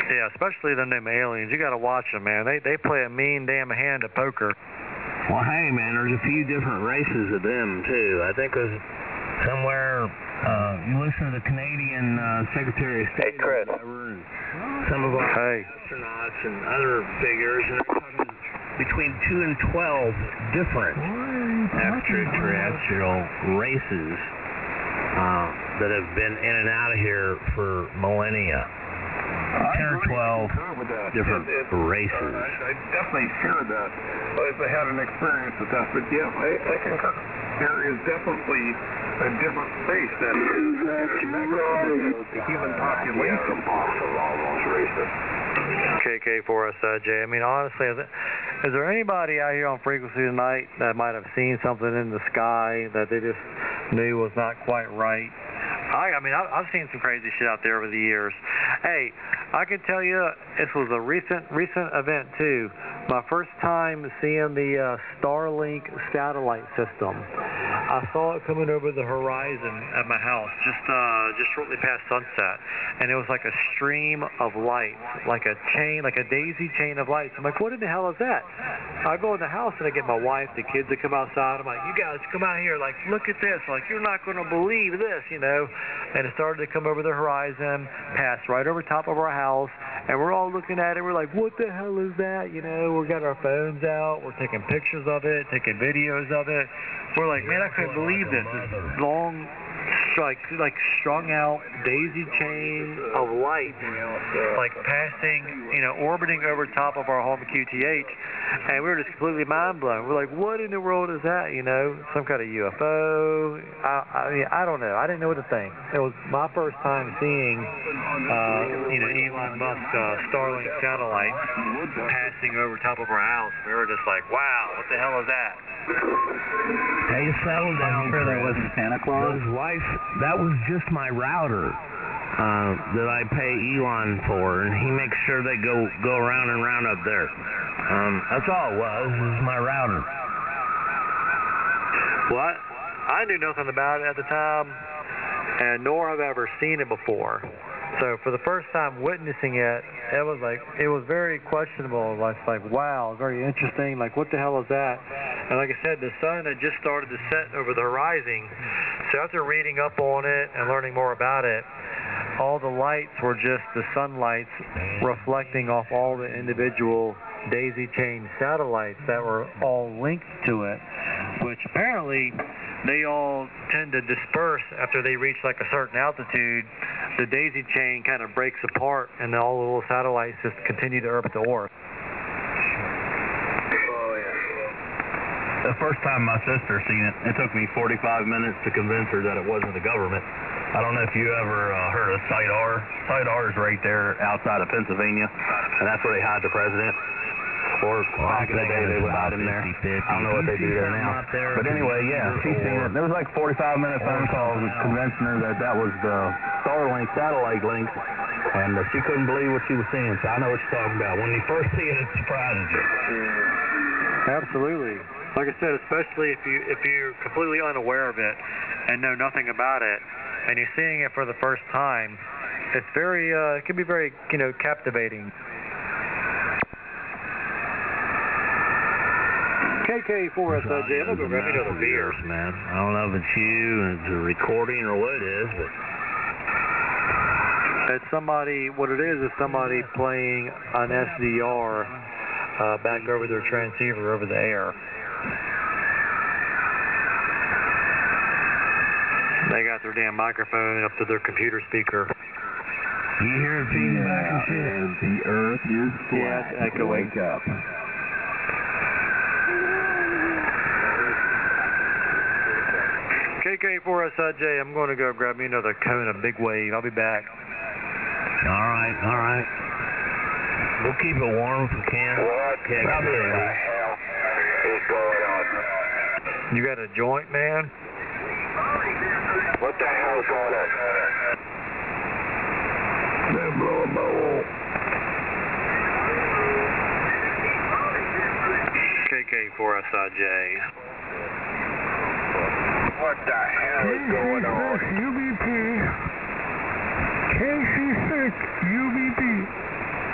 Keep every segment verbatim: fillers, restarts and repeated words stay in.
Yeah, especially the them aliens. You got to watch them, man. They they play a mean damn hand of poker. Well, hey, man, there's a few different races of them, too. I think there's somewhere, uh, you listen to the Canadian uh, Secretary of State hey, Chris. or whatever, and some of our hey. astronauts and other figures, and they're talking between two and twelve different extraterrestrial races uh, that have been in and out of here for millennia. ten or twelve different it, it, races. Uh, I, I definitely share that. If I had an experience with that, but yeah, I, I concur. There is definitely a different race that is the human population of all those races. K K four S I J. I mean, honestly, is, it, is there anybody out here on frequency tonight that might have seen something in the sky that they just knew was not quite right? I, I mean, I, I've seen some crazy shit out there over the years. Hey, I can tell you, this was a recent recent event too. My first time seeing the uh, Starlink satellite system. I saw it coming over the horizon at my house, just uh, just shortly past sunset, and it was like a stream of lights, like a chain, like a daisy chain of lights. I'm like, what in the hell is that? I go in the house and I get my wife, the kids that come outside. I'm like, you guys come out here, like, look at this. Like, you're not going to believe this, you know. And it started to come over the horizon, pass right over top of our house, and we're all looking at it. We're like, what the hell is that? You know, we got our phones out. We're taking pictures of it, taking videos of it. We're like, man, I couldn't believe this. This long, like, like strung out daisy chain of lights, like passing, you know, orbiting over top of our home Q T H, and we were just completely mind blown. We're like, what in the world is that? You know, some kind of U F O? I, I mean, I don't know. I didn't know what to think. It was my first time seeing, uh, you know, Elon Musk uh, Starlink satellites passing over top of our house. We were just like, wow, what the hell is that? Hey, settle down. Sure that wasn't Santa Claus? His wife, that was just my router uh, that I pay Elon for, and he makes sure they go, go around and round up there. Um, that's all it was, is my router. Well, I, I knew nothing about it at the time, and nor have I ever seen it before. So for the first time witnessing it, it was like, it was very questionable. Like, like, wow, very interesting. Like, what the hell is that? And like I said, the sun had just started to set over the horizon. So after reading up on it and learning more about it, all the lights were just the sunlights reflecting off all the individual daisy chain satellites that were all linked to it, which apparently they all tend to disperse after they reach like a certain altitude. The daisy chain kind of breaks apart, and all the little satellites just continue to orbit the Earth. The first time my sister seen it, it took me forty-five minutes to convince her that it wasn't the government. I don't know if you ever uh, heard of Site R. Site R is right there outside of Pennsylvania, and that's where they hide the president. Or well, back in the day, they would hide him there. I don't know what they do there now. There but anyway, yeah, she seen it. There was like forty-five minute phone calls convincing her that that was the Starlink satellite link, and uh, she couldn't believe what she was seeing. So I know what you're talking about. When you first see it, it surprises you. Absolutely. Like I said, especially if you if you're completely unaware of it and know nothing about it, and you're seeing it for the first time, it's very uh, it can be very you know captivating. K K four S I J, I'm gonna go grab me another beer, man. I don't know if it's you and it's a recording or what it is, but it's somebody. What it is is somebody playing an S D R uh, back over their transceiver over the air. They got their damn microphone up to their computer speaker. You hear it feedback and shit? The earth is flat. Yeah, it's echoing. Wake up. K K four S I J, I'm going to go grab me another cone of Big Wave. I'll be back. All right, all right. We'll keep it warm if we can. What the hell is going on? You got a joint, man? What the hell is going on? They're blowing my hole. K K four S I J. What the hell is going on? U B P. K C six U B P.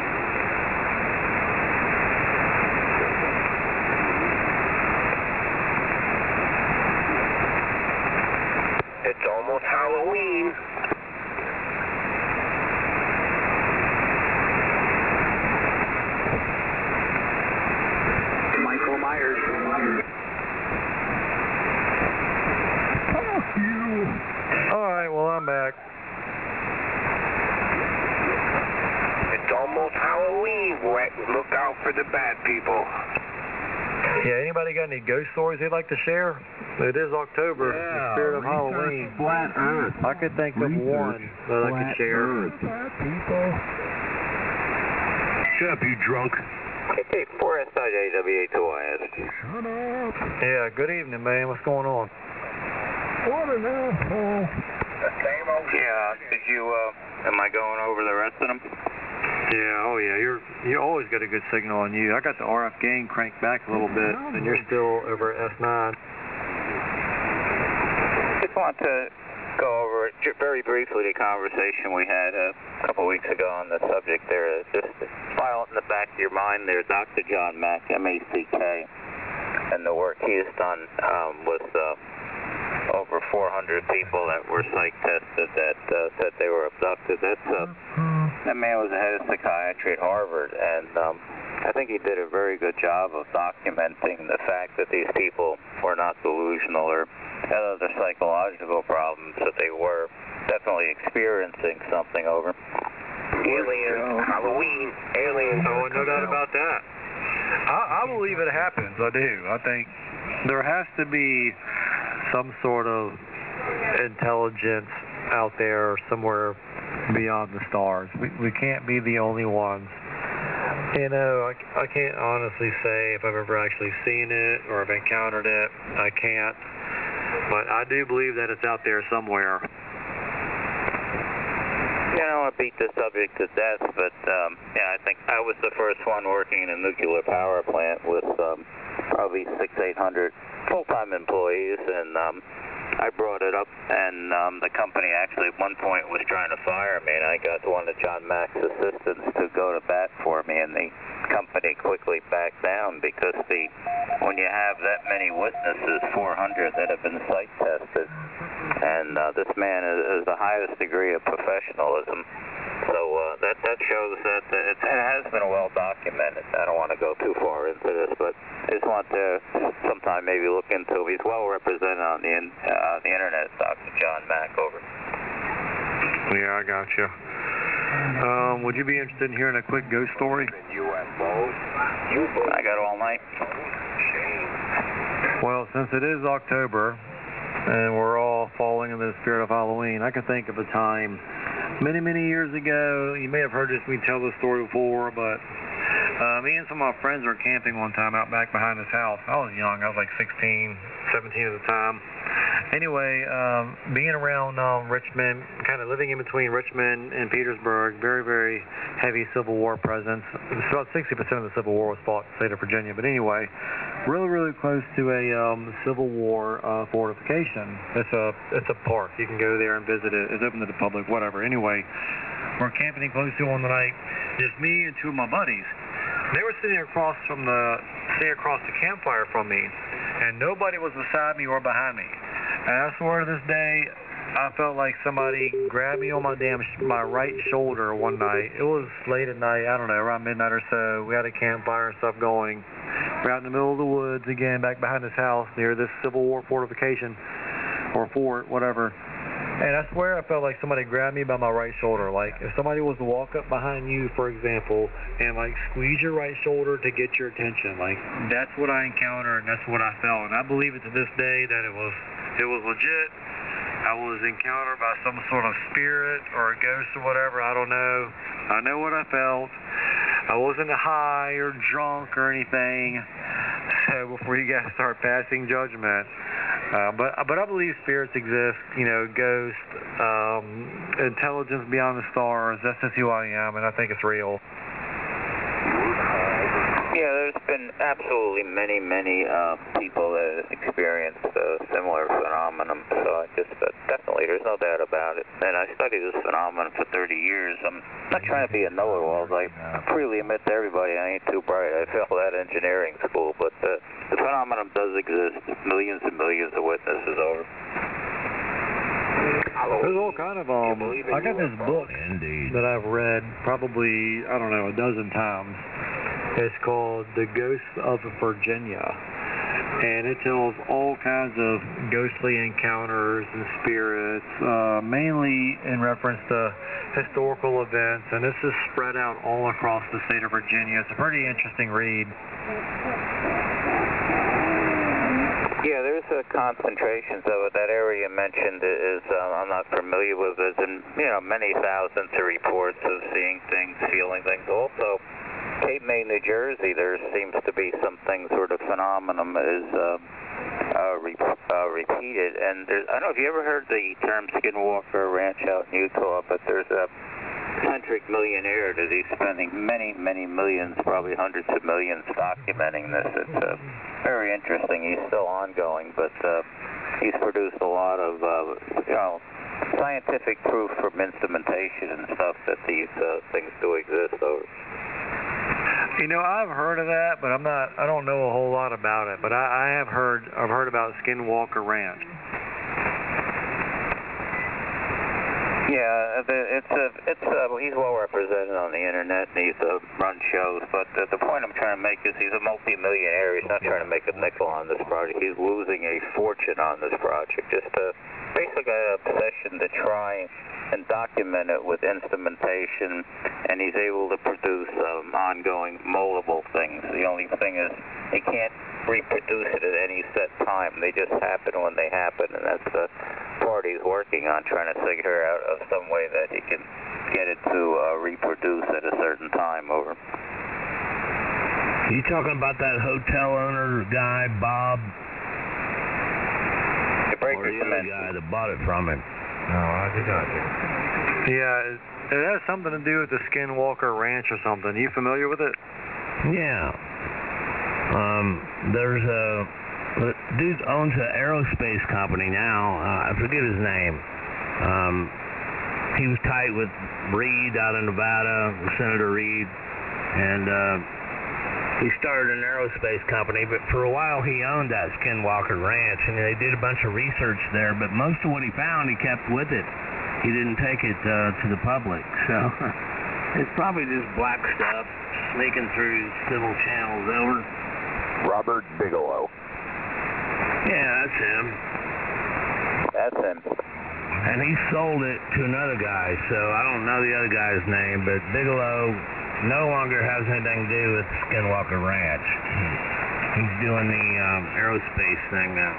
look out for the bad people. Yeah, anybody got any ghost stories they'd like to share? It is October, Yeah, the spirit of Halloween. Flat Earth. I could think of Research one that I could share. Earth. People. Shut up, you drunk. K four S I J W A two I S. Shut up. Yeah, good evening, man. What's going on? What an asshole. Yeah, did you, uh, am I going over the rest of them? Yeah, oh yeah, you're you always got a good signal on you. I got the R F gain cranked back a little bit, and you're still over at S nine. Just want to go over it very briefly, the conversation we had a couple weeks ago on the subject there. Just file it in the back of your mind there, Doctor John Mack, M A C K, and the work he has done um, with uh, over four hundred people that were psych tested that uh, said they were abducted. That's uh, that man was the head of psychiatry at Harvard, and um, I think he did a very good job of documenting the fact that these people were not delusional or had other psychological problems, that they were definitely experiencing something over. Aliens, Halloween, aliens. Oh, no doubt about that. I, I believe it happens. I do. I think there has to be some sort of intelligence out there somewhere beyond the stars. We, we can't be the only ones. You know, I, I can't honestly say if I've ever actually seen it or have encountered it. I can't. But I do believe that it's out there somewhere. Yeah, I don't want to beat the subject to death, but um, yeah, I think I was the first one working in a nuclear power plant with um, probably six, eight hundred full-time employees, and um, I brought it up, and um, the company actually at one point was trying to fire me, and I got one of John Mack's assistants to go to bat for me, and the company quickly backed down because the when you have that many witnesses, four hundred that have been psych tested, and uh, this man is, is the highest degree of professionalism. So uh, that that shows that uh, it, it has been well documented. I don't want to go too far into this, but I just want to sometime maybe look into. He's well represented on the in, uh, the internet. Doctor John Mack over. Yeah, I got you. Um, would you be interested in hearing a quick ghost story? I got all night. Well, since it is October and we're all falling into the spirit of Halloween, I can think of a time many, many years ago. You may have heard this, me tell this story before, but uh, me and some of my friends were camping one time out back behind this house. I was young. I was like sixteen, seventeen at the time. Anyway, um, being around um, Richmond, kind of living in between Richmond and Petersburg, very, very heavy Civil War presence. About sixty percent of the Civil War was fought in the state of Virginia. But anyway, really, really close to a um, Civil War uh, fortification. It's a it's a park. You can go there and visit it. It's open to the public, whatever. Anyway, we're camping close to one night. Just me and two of my buddies. They were sitting across from the sitting across the campfire from me, and nobody was beside me or behind me. And I swear to this day, I felt like somebody grabbed me on my damn sh- my right shoulder one night. It was late at night, I don't know, around midnight or so. We had a campfire and stuff going. We're out in the middle of the woods again, back behind this house near this Civil War fortification or fort, whatever. And I swear I felt like somebody grabbed me by my right shoulder. Like if somebody was to walk up behind you, for example, and like squeeze your right shoulder to get your attention. Like that's what I encountered and that's what I felt. And I believe it to this day that it was it was legit. I was encountered by some sort of spirit or a ghost or whatever. I don't know. I know what I felt. I wasn't high or drunk or anything. So before you guys start passing judgment. Uh, but but I believe spirits exist, you know, ghosts, um, intelligence beyond the stars. That's just who I am, and I think it's real. Yeah, there's been absolutely many, many uh, people that experienced a similar phenomenon. So I just uh, definitely, there's no doubt about it. And I studied this phenomenon for thirty years. I'm not trying to be a know-it-all. I freely admit to everybody I ain't too bright. I failed at engineering school, but uh, the phenomenon does exist. Millions and millions of witnesses over. There's all kind of um. I got this book Indeed. that I've read probably I don't know a dozen times. It's called The Ghosts of Virginia, and it tells all kinds of ghostly encounters and spirits, uh, mainly in reference to historical events, and this is spread out all across the state of Virginia. It's a pretty interesting read. Yeah, there's uh, concentrations of it. That area you mentioned is, uh, I'm not familiar with it, and, you know, many thousands of reports of seeing things, feeling things. Also, Cape May, New Jersey, there seems to be something sort of phenomenon is uh, uh, re uh, repeated. And there's, I don't know if you ever heard the term Skinwalker Ranch out in Utah, but there's a eccentric millionaire that he's spending many, many millions, probably hundreds of millions, documenting this. It's uh, very interesting. He's still ongoing, but uh, he's produced a lot of, uh, you know, scientific proof from instrumentation and stuff that these uh, things do exist over. You know, I've heard of that, but I'm not, I don't know a whole lot about it, but I, I have heard, I've heard about Skinwalker Ranch. Yeah, it's a, it's a, well, he's well represented on the internet, and he's uh, run shows, but uh, the point I'm trying to make is he's a multi-millionaire. He's not trying to make a nickel on this project. He's losing a fortune on this project. Just a, basically an obsession to try and document it with instrumentation, and he's able to produce um, ongoing moldable things. The only thing is he can't reproduce it at any set time. They just happen when they happen, and that's the part he's working on, trying to figure out of some way that he can get it to uh, reproduce at a certain time over. You talking about that hotel owner guy, Bob? The breaker or the other guy that bought it from him? No, I did not. Yeah, it, it has something to do with the Skinwalker Ranch or something. You familiar with it? Yeah. Um, there's a, the dude owns an aerospace company now. Uh, I forget his name. Um, he was tight with Reed out of Nevada, Senator Reed, and uh, he started an aerospace company, but for a while he owned that Skinwalker Ranch, and they did a bunch of research there, but most of what he found he kept with it. He didn't take it uh, to the public, so it's probably just black stuff sneaking through civil channels over. Robert Bigelow. Yeah, that's him. That's him. And he sold it to another guy, so I don't know the other guy's name, but Bigelow no longer has anything to do with Skinwalker Ranch. He's doing the um, aerospace thing now.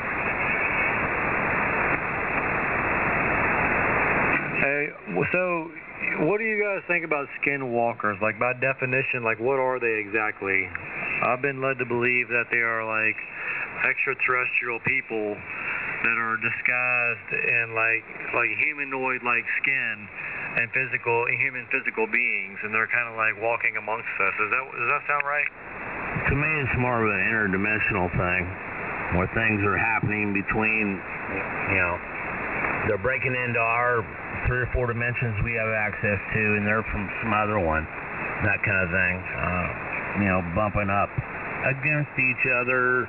Hey, so what do you guys think about skinwalkers? Like, by definition, like, what are they exactly? I've been led to believe that they are, like, extraterrestrial people that are disguised in, like, like humanoid-like skin and physical, human physical beings, and they're kind of like walking amongst us. Is that, does that sound right? To me, it's more of an interdimensional thing, where things are happening between, you know, they're breaking into our three or four dimensions we have access to, and they're from some other one, that kind of thing. Uh, you know, bumping up against each other.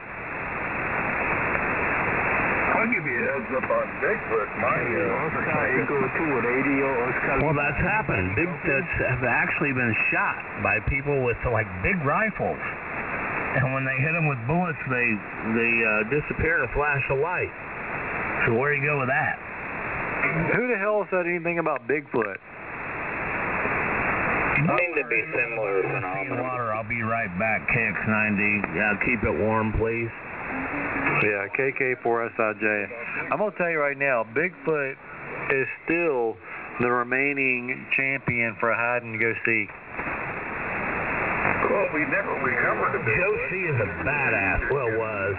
I'll give you a heads up on Bigfoot. My uh, Well, that's happened. Bigfoots have actually been shot by people with like big rifles, and when they hit them with bullets, they they uh, disappear in a flash of light. So where do you go with that? Who the hell said anything about Bigfoot? Seem to be similar phenomena. Water. I'll be right back. K X ninety. Uh, keep it warm, please. Yeah, K K four S I J. I'm going to tell you right now, Bigfoot is still the remaining champion for hide and go seek. Well, we never recovered a bit. Joe C is a badass. Well, was.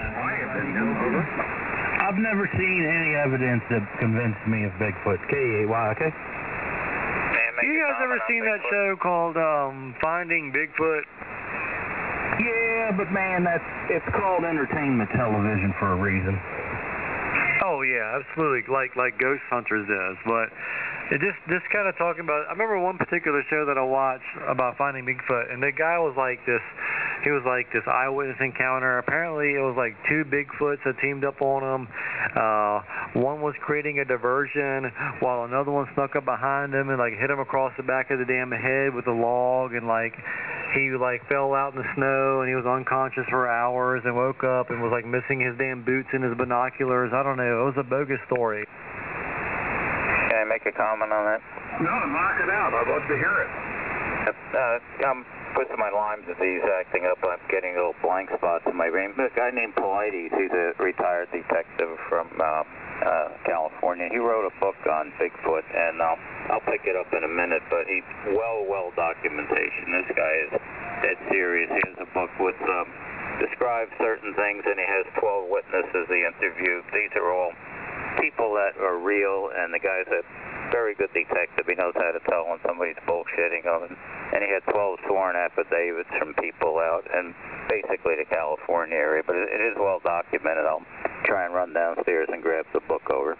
I've never seen any evidence that convinced me of Bigfoot. K A Y, okay? You guys ever seen that show called um, Finding Bigfoot? Yeah, but man, that's it's called entertainment television for a reason. Oh yeah, absolutely, like like Ghost Hunters does. But it just just kind of talking about. I remember one particular show that I watched about finding Bigfoot, and the guy was like this It was like this eyewitness encounter. Apparently, it was like two Bigfoots that teamed up on him. Uh, one was creating a diversion while another one snuck up behind him and like hit him across the back of the damn head with a log, and like he like fell out in the snow and he was unconscious for hours and woke up and was like missing his damn boots and his binoculars. I don't know. It was a bogus story. Can I make a comment on that? No, knock it out. I'd love to hear it. Uh, I'm with my Lyme disease acting up. I'm getting little blank spots in my brain. A guy named Paulides, he's a retired detective from uh, uh, California. He wrote a book on Bigfoot, and I'll, I'll pick it up in a minute, but he's well, well documentation. This guy is dead serious. He has a book with, um, describes certain things, and he has twelve witnesses he interviewed. These are all people that are real, and the guy's a very good detective. He knows how to tell when somebody's bullshitting him. And, and he had twelve sworn affidavits from people out and basically the California area. But it, it is well documented. I'll try and run downstairs and grab the book over.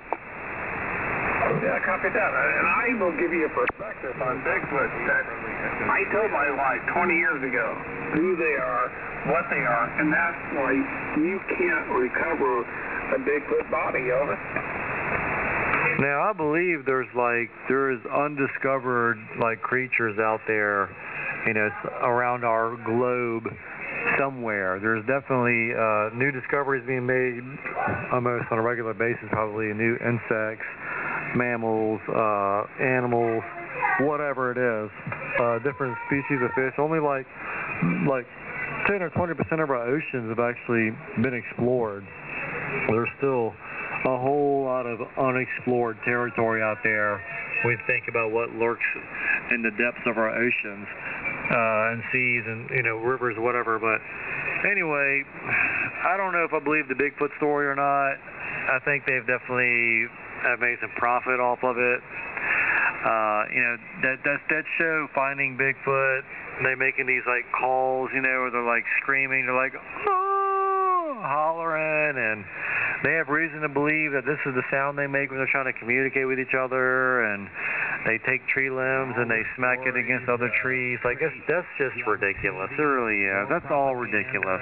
Yeah, copy that. And I will give you a perspective on Bigfoot that I told my wife twenty years ago who they are, what they are, and that's why you can't recover a Bigfoot body, Elvis. Now, I believe there's like, there's undiscovered like creatures out there, you know, around our globe somewhere. There's definitely uh, new discoveries being made almost on a regular basis, probably new insects, mammals, uh, animals, whatever it is, uh, different species of fish. Only like, like ten or twenty percent of our oceans have actually been explored. There's still a whole lot of unexplored territory out there when we think about what lurks in the depths of our oceans uh, and seas and, you know, rivers, whatever. But anyway, I don't know if I believe the Bigfoot story or not. I think they've definitely have made some profit off of it. Uh, you know, that, that, that show, Finding Bigfoot, they're making these, like, calls, you know, where they're, like, screaming. They're like, oh, hollering, and they have reason to believe that this is the sound they make when they're trying to communicate with each other, and they take tree limbs and they smack it against other trees. Like, that's, that's just ridiculous. It really is. That's all ridiculous.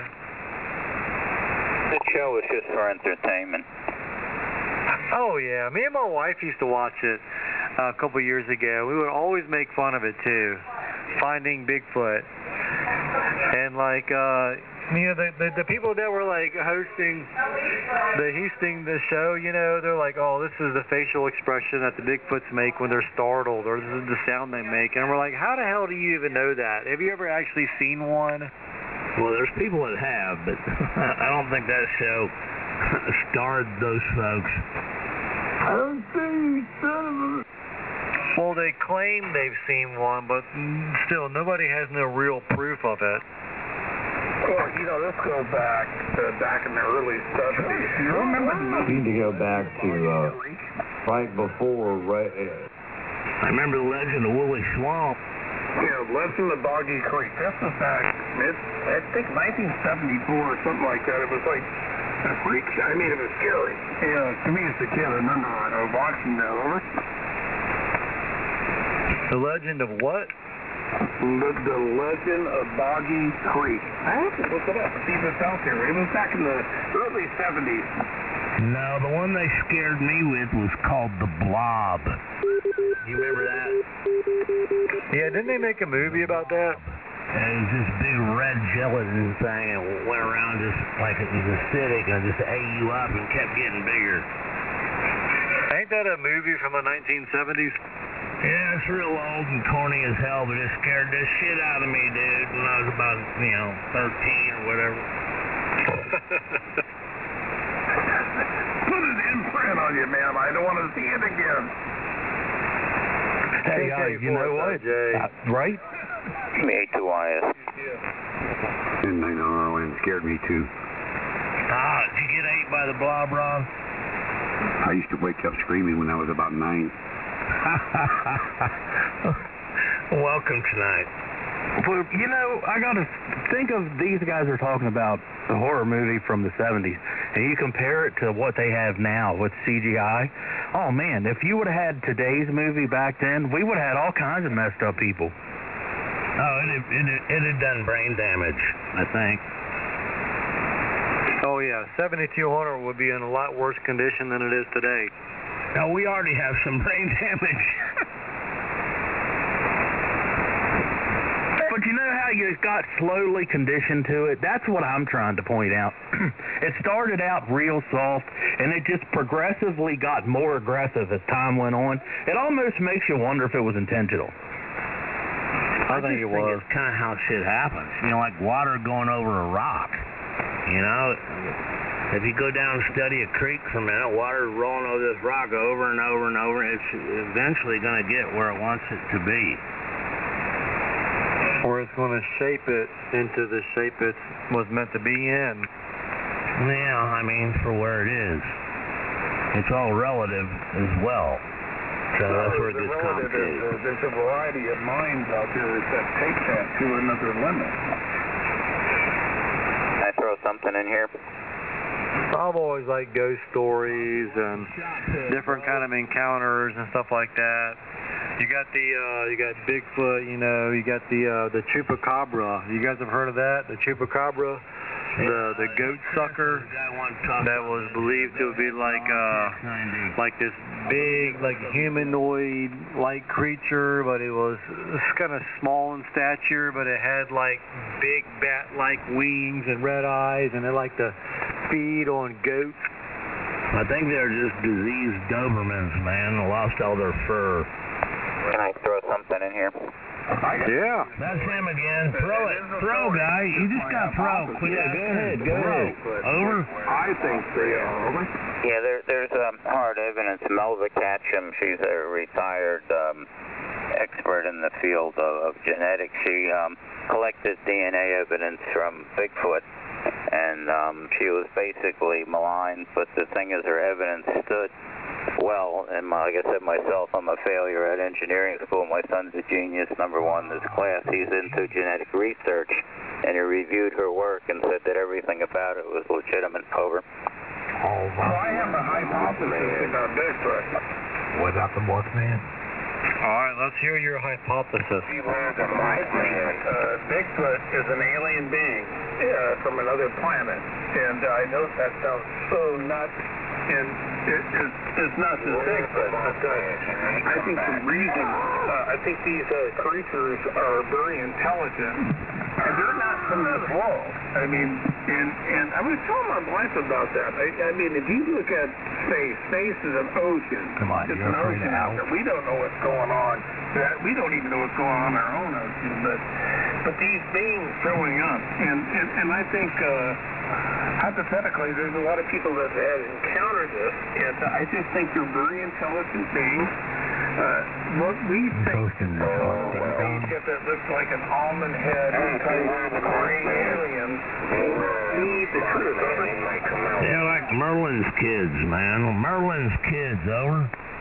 The show is just for entertainment. Oh, yeah. Me and my wife used to watch it uh, a couple years ago. We would always make fun of it, too. Finding Bigfoot. And, like, uh... you know, the, the the people that were like hosting the hosting the show, you know, they're like, oh, this is the facial expression that the Bigfoots make when they're startled, or this is the sound they make. And we're like, how the hell do you even know that? Have you ever actually seen one? Well, there's people that have, but I don't think that show starred those folks. I don't see you, son of a... Well, they claim they've seen one, but still, nobody has no real proof of it. Well, you know, let's go back to back in the early seventies. Do you remember the movie? We need to go back to uh, right before, right. I remember the legend of Woolly Swamp. You know, Legend of Boggy Creek. This was back, mid, I think nineteen seventy-four or something like that. It was like a freak. I mean, it was scary. Yeah, to me as a kid, I remember uh, watching that. Over. The legend of what? The, the Legend of Boggy Creek. I have to look it up and see if it's out there. It was back in the early seventies. No, the one they scared me with was called The Blob. You remember that? Yeah, didn't they make a movie about that? And it was this big red gelatin thing and went around just like it was acidic and just ate you up and kept getting bigger. Ain't that a movie from the nineteen seventies? Yeah, it's real old and corny as hell, but it scared the shit out of me, dude, when I was about, you know, thirteen or whatever. Put an imprint on you, man. I don't want to see it again. Hey, guys, you know what? Uh, right? Me too, I S. And I know, and it scared me too. Ah, did you get ate by the blob, Ron? I used to wake up screaming when I was about nine. Welcome tonight. Well, you know, I got to think of these guys are talking about the horror movie from the seventies, and you compare it to what they have now with C G I. Oh, man, if you would have had today's movie back then, we would have had all kinds of messed up people. Oh, it had, it, had, it had done brain damage, I think. Oh yeah, seventy-two hundred would be in a lot worse condition than it is today. Now, we already have some brain damage. But you know how you got slowly conditioned to it? That's what I'm trying to point out. It started out real soft, and it just progressively got more aggressive as time went on. It almost makes you wonder if it was intentional. I, I think it was. It's kind of how shit happens. You know, like water going over a rock. You know, if you go down and study a creek for a minute, water is rolling over this rock over and over and over. It's eventually going to get where it wants it to be. Or it's going to shape it into the shape it was meant to be in. Yeah, I mean, for where it is. It's all relative as well. So well, that's where it gets complicated. There's a variety of minds out there that take that to another limit. Can I throw something in here? I've always liked ghost stories and different kind of encounters and stuff like that. You got the, uh, you got Bigfoot, you know, you got the, uh, the Chupacabra. You guys have heard of that? The Chupacabra? The, the goat sucker that was believed to be like, uh, like this big, like humanoid-like creature, but it was kind of small in stature, but it had like big bat-like wings and red eyes, and it liked to feed on goats. I think they're just diseased Dobermans, man. They lost all their fur. Can I throw something in here? Yeah. That's him again. Throw it. Throw, guy. You just got to throw. Quit Yeah, go ahead. Go throw. ahead. Over? I think they are. Over? Yeah, there, there's um, hard evidence. Melva Ketchum, she's a retired um, expert in the field of, of genetics. She um, collected D N A evidence from Bigfoot, and um, she was basically maligned, but the thing is her evidence stood well, and my, like I said myself, I'm a failure at engineering school. My son's a genius, number one in this class. He's into genetic research, and he reviewed her work and said that everything about it was legitimate. Over. Oh, well, I have a hypothesis about Bigfoot. What about the Mothman? All right, let's hear your hypothesis. I think uh, Bigfoot is an alien being uh, from another planet, and I know that sounds so nuts, and it, it, it's not as Bigfoot, but uh, I think the reason, uh, I think these uh, creatures are very intelligent, and they're not from this world. I mean, and, and I was telling my wife about that. I, I mean, if you look at space, space is an ocean. Come on, it's you're an afraid ocean of out there. We don't know what's going on. We don't even know what's going on in our own ocean, but but these beings showing up, and, and, and I think uh, hypothetically there's a lot of people that have encountered this, and I just think they're very intelligent beings. Uh, what we think uh, if it looks like an almond head type gray alien, need the truth. They're like Merlin's kids, man. Merlin's kids, over.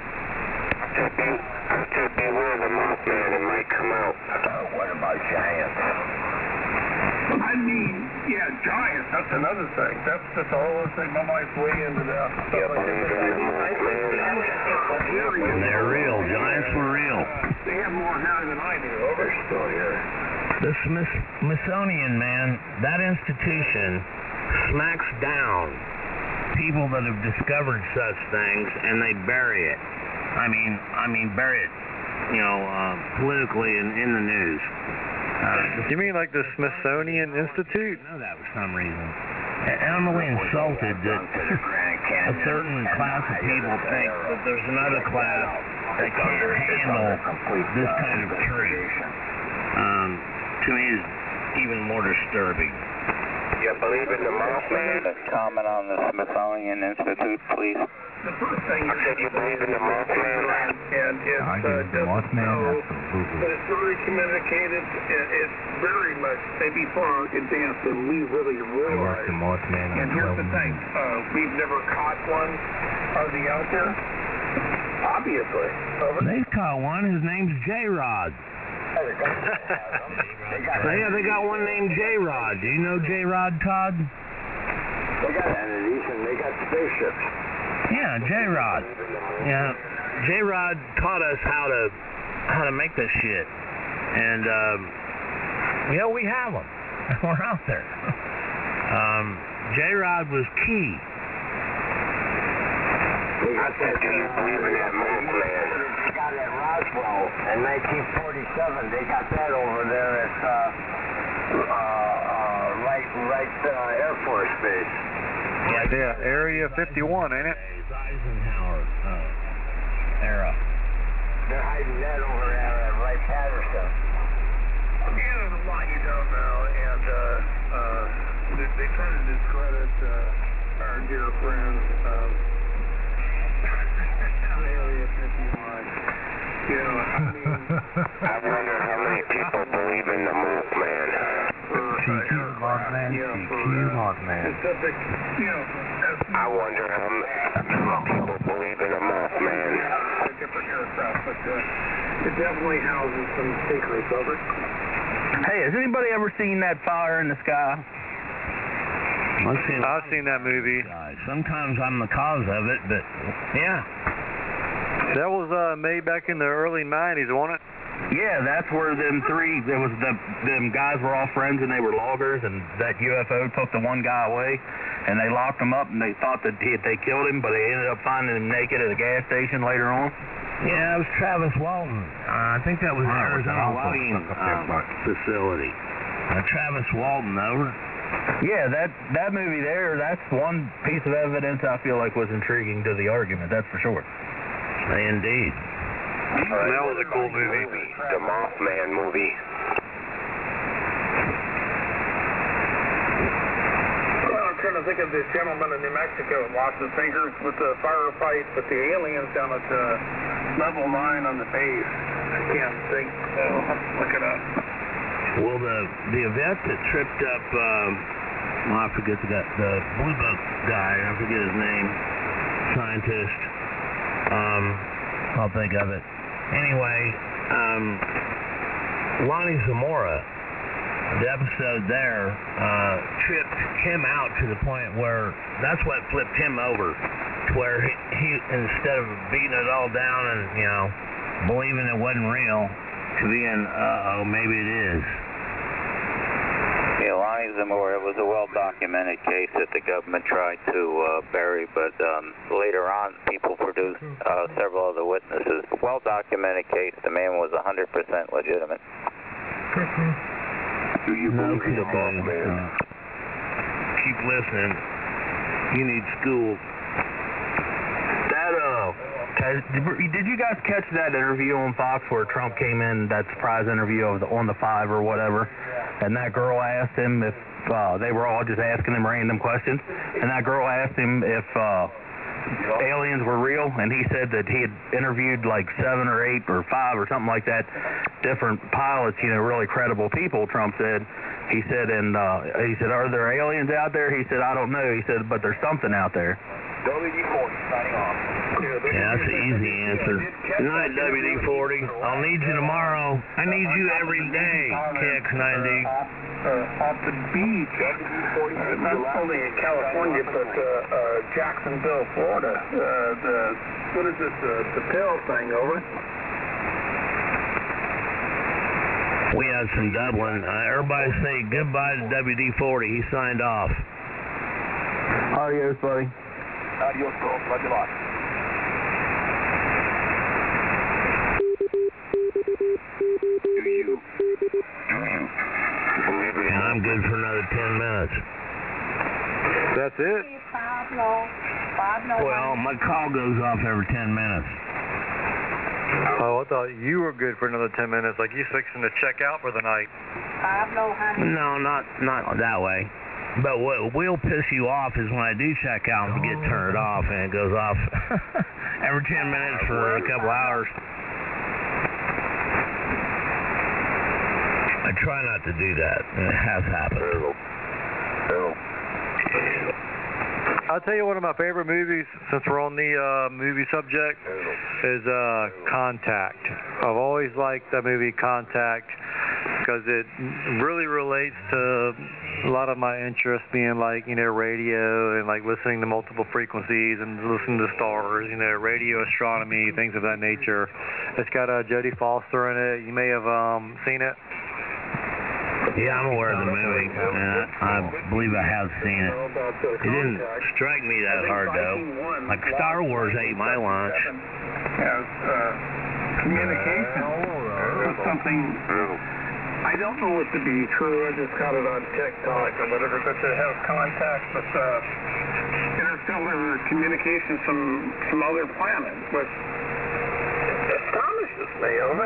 Beware the Mothman, it might come out. Oh, what about giants? I mean, yeah, giants, that's another thing. That's just a whole other thing. My wife's way into that. Yeah, like I think they're real. Giants were real. They have more hair than I do. Over. Still here. The Smith- Smithsonian, man, that institution smacks down people that have discovered such things, and they bury it. I mean, I mean, bury it, you know, uh, politically in, in the news. Uh, You mean like the Smithsonian Institute? I know that for some reason. I'm really insulted that a certain class of people think that there's another class that can't handle this kind of truth. Um, to me, is even more disturbing. You believe in the Mothman? Comment on the Smithsonian Institute, please. The first thing you said you believe in the Mothman, and it's I uh, believe the doesn't Mothman, know, absolutely. but it's very communicated. It, it's very much maybe far advanced than we really realize. the Mothman. And here's the thing: uh, we've never caught one. Are they out there? Obviously. Over. They've caught one. His name's J-Rod. Yeah, they got one named J-Rod. Do you know J-Rod, Todd? They got ammunition. They got spaceships. Yeah, J-Rod. Yeah, J-Rod taught us how to how to make this shit, and um, Yeah, we have them. We're out there. Um, J-Rod was key. I said, do you believe in that Mothman? They got at Roswell in nineteen forty-seven. They got that over there at uh, uh, uh, Wright, Wright uh, Air Force Base. Yeah, Area fifty-one, ain't it? Eisenhower uh, era. They're hiding that over there at Wright-Patterson. Yeah, there's a lot you don't know, and uh, uh, they, they try to discredit uh, our dear friend um, Area fifty-one. You know, I mean, I wonder how many people believe in the Mothman. T Q Mothman, T Q Mothman. specific, you know, I wonder how many people believe in the Mothman. a different aircraft, but uh, it definitely houses some secrets of it. Hey, has anybody ever seen that fire in the sky? I've seen, I've seen that movie. guys. Sometimes I'm the cause of it, but yeah. That was uh, made back in the early nineties, wasn't it? Yeah, that's where them three, there was the, them guys were all friends and they were loggers, and that U F O took the one guy away, and they locked him up, and they thought that he, they killed him, but they ended up finding him naked at a gas station later on. Yeah, it was Travis Walton. Uh, I think that was the Right, with the Arizona Alpha logging stuck up there, um, but- facility. Uh, Travis Walton, over. Yeah, that, that movie there, that's one piece of evidence I feel like was intriguing to the argument, that's for sure. Indeed. That was a cool movie. The Mothman movie. Well, I'm trying to think of this gentleman in New Mexico that lost his fingers with the firefight with the aliens down at uh, level nine on the base. I can't think. Oh, look it up. Well, the the event that tripped up, um, well, I forget the guy, the Blue Book guy, I forget his name, scientist. Um, I'll think of it. Anyway, um, Lonnie Zamora, the episode there, uh, tripped him out to the point where that's what flipped him over, to where he, he instead of beating it all down and, you know, believing it wasn't real, to being, uh-oh, maybe it is. Yeah, Lonnie Zamora, it was a well-documented case that the government tried to uh, bury, but um, later on people produced uh, several other witnesses. Well-documented case, the man was one hundred percent legitimate. Do you No believe in the kidding. Mothman? Keep listening. You need school. That, uh, has- did you guys catch that interview on Fox where Trump came in, that surprise interview of the, on the five or whatever, and that girl asked him if, uh, they were all just asking him random questions, and that girl asked him if, uh, aliens were real, and he said that he had interviewed like seven or eight or five or something like that, different pilots, you know, really credible people, Trump said. He said, and, uh, he said, are there aliens out there? He said, I don't know. He said, but there's something out there. W D forty, signing off. Yeah, that's an easy answer. Good night, W D forty. I'll need you tomorrow. I need you every day, K X ninety. Uh, off the beach, uh, not only in California, but uh, uh, Jacksonville, Florida. Uh, the what is this? Uh, the pill thing, over. We had some Dublin. Uh, everybody say goodbye to W D forty. He signed off. Adios, buddy. Adios, bro. Love you a lot. Do you? Do you? Believe in And I'm good for another ten minutes. That's it? Well, my call goes off every ten minutes. Oh, I thought you were good for another ten minutes, like you fixing to check out for the night. No, not not that way. But what will piss you off is when I do check out and forget to turn it off, and it goes off every ten minutes for a couple hours. I try not to do that, and it has happened. I'll tell you one of my favorite movies, since we're on the uh, movie subject, is uh, Contact. I've always liked that movie, Contact, because it really relates to a lot of my interests, being like, you know, radio and like listening to multiple frequencies and listening to stars, you know, radio astronomy, things of that nature. It's got uh, Jodie Foster in it. You may have um, seen it. Yeah, I'm aware of the movie, and I, I believe I have seen it. It didn't strike me that hard, though. Like Star Wars ate my lunch. Has uh, communication. There's something, I don't know it to be true, I just got it on TikTok or whatever, but it has contact with uh, interstellar communications from some other planet, which astonishes me, over.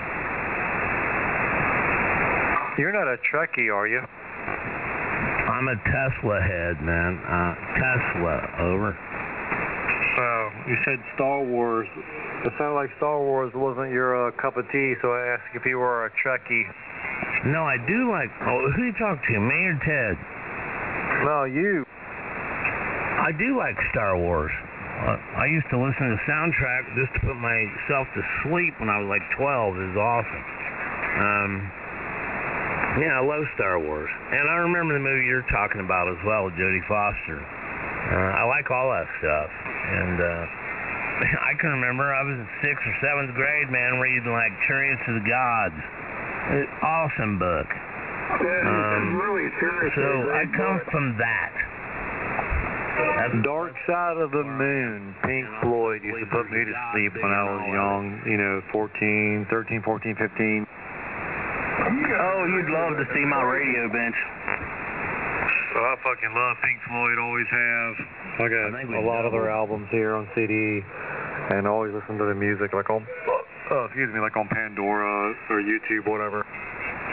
You're not a Trekkie, are you? I'm a Tesla head, man. Uh, Tesla, over. Oh, you said Star Wars. It sounded like Star Wars wasn't your uh, cup of tea, so I asked if you were a Trekkie. No, I do like... Oh, who you talk to, me or Ted? No, you. I do like Star Wars. Uh, I used to listen to the soundtrack just to put myself to sleep when I was like twelve. It was awesome. Um, yeah, I love Star Wars. And I remember the movie you're talking about as well with Jodie Foster. Uh, I like all that stuff. And uh, I can remember I was in sixth or seventh grade, man, reading like Chariots of the Gods. It's an awesome book. Yeah, Um, it's really serious. So I come from that. That's Dark Side of the Moon, Pink Floyd used to put me to sleep when I was young, you know, fourteen, thirteen, fourteen, fifteen. Oh, you'd love to see my radio bench. Oh, I fucking love Pink Floyd, always have. I got a lot of their albums here on C D, and I always listen to the music like on, uh, excuse me, like on Pandora or YouTube, whatever.